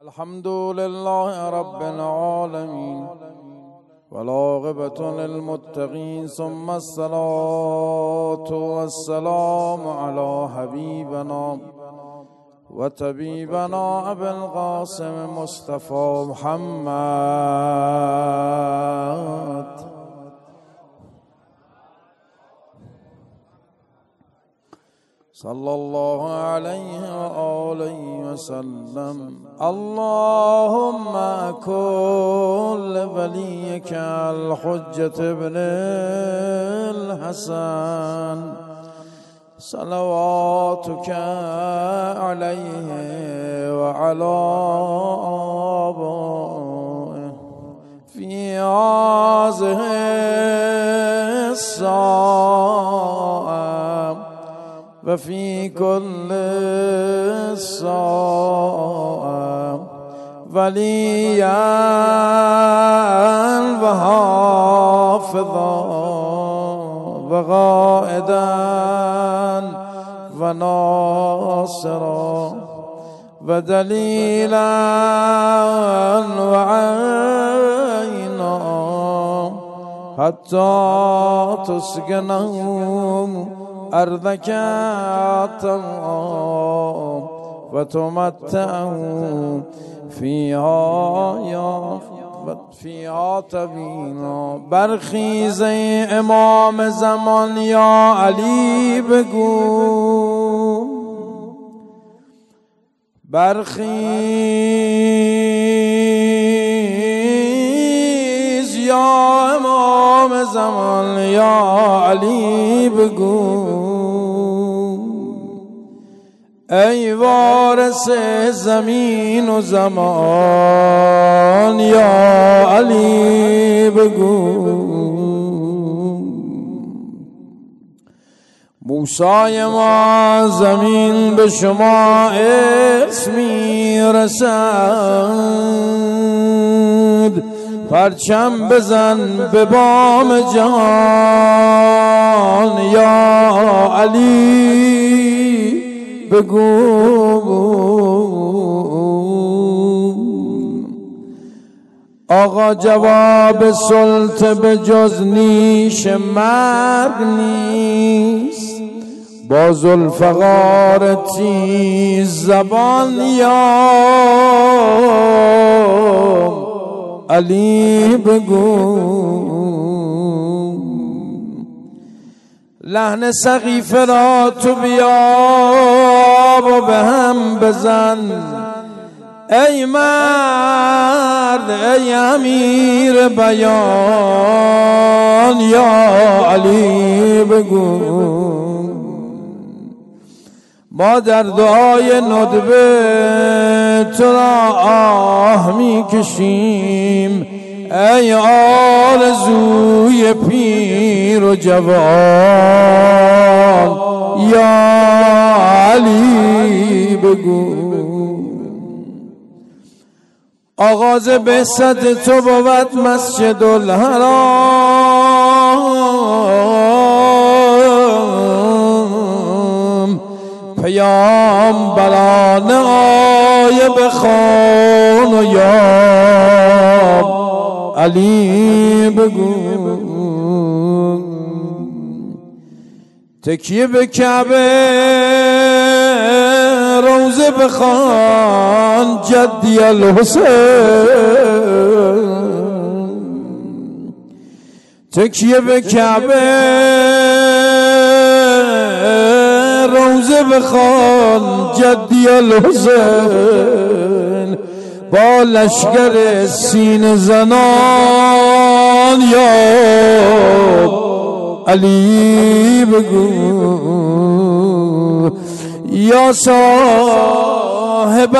الحمد لله رب العالمين والعاقبة للمتقين ثم الصلاة والسلام على حبيبنا وطبيبنا أبي القاسم مصطفى محمد صلى الله عليه وآله وسلم. اللهم كن لوليك الحجة ابن الحسن صلواتك عليه وعلى آبائه في هذه الساعة وفي كل ساعة وليا وحافظا وقائدا وناصرا ودليلا وعينا حتى تسكنهم أرضك طوعا وتمتعوا فيها طويلا. برخیز امام زمان یا علی بگو، برخیز یا امام زمان یا علی بگو، ای وارث زمین و زمان یا علی بگو. موسی ما زمین به شما اسمی رسد، پرچم بزن به بام جهان یا علی بگو. آقا جواب سلطه به جز نیش مرگ نیست، با ذوالفقار تیز زبان یا علی بگو. لحن سقیفه را تو بیاب و به هم بزن، ای مرد ای امیر بیان یا علی بگو. ما در دعای ندبه تو را آه می کشیم، ای آرزوی پیر و جوان یا علی بگو. آغاز بعثت تو بود مسجد الحرام، پیامبران آیه بخوان و یا علی بگو. تکیه به کعبه روزه بخوان جدی الحسین، تکیه به کعبه روزه بخوان جدی الحسین، با لشگر سینه زنان یا علی بگو. یا صاحب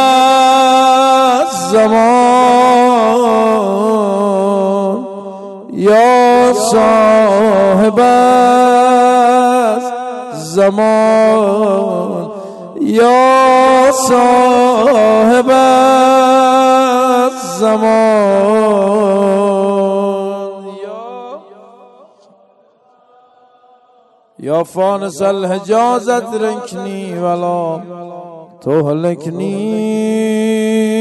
الزمان، یا صاحب الزمان، یا صاحب الزمان، یا فانس الحجاز ادركني ولا تهلكني